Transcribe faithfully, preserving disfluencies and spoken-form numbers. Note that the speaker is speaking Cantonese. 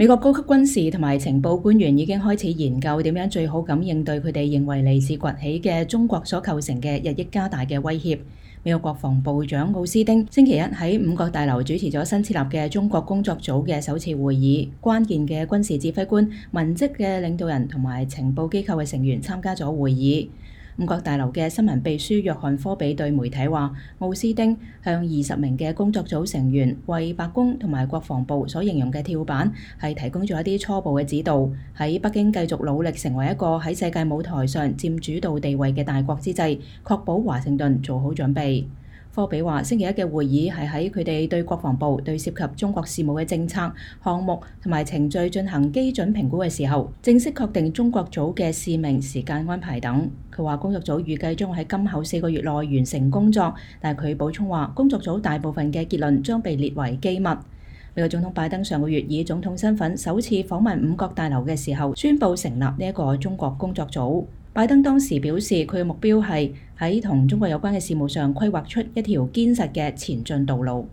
美國高級軍事同埋情報官員已經開始研究點樣最好咁應對佢哋認為嚟自崛起嘅中國所構成嘅日益加大嘅威脅。美國國防部長奧斯汀星期一喺五角大樓主持咗新設立嘅中國工作組嘅首次會議，關鍵嘅軍事指揮官、文職嘅領導人同埋情報機構嘅成員參加咗會議。五角大樓嘅新聞秘書約翰科比對媒體話，奧斯汀向二十名嘅工作組成員為白宮同埋國防部所形容嘅跳板係提供咗一啲初步嘅指導，喺北京繼續努力成為一個喺世界舞台上佔主導地位嘅大國之際，確保華盛頓做好準備。科比話：星期一嘅會議係喺佢哋對國防部對涉及中國事務嘅政策、項目同埋程序進行基準評估嘅時候，正式確定中國組嘅使命、時間安排等。佢話工作組預計將會喺今後四個月內完成工作，但係佢補充話，工作組大部分嘅結論將被列為機密。美國總統拜登上個月以總統身份首次訪問五角大樓嘅時候，宣布成立呢一個中國工作組。拜登當時表示，佢嘅目標係喺同中國有關嘅事務上規劃出一條堅實嘅前進道路。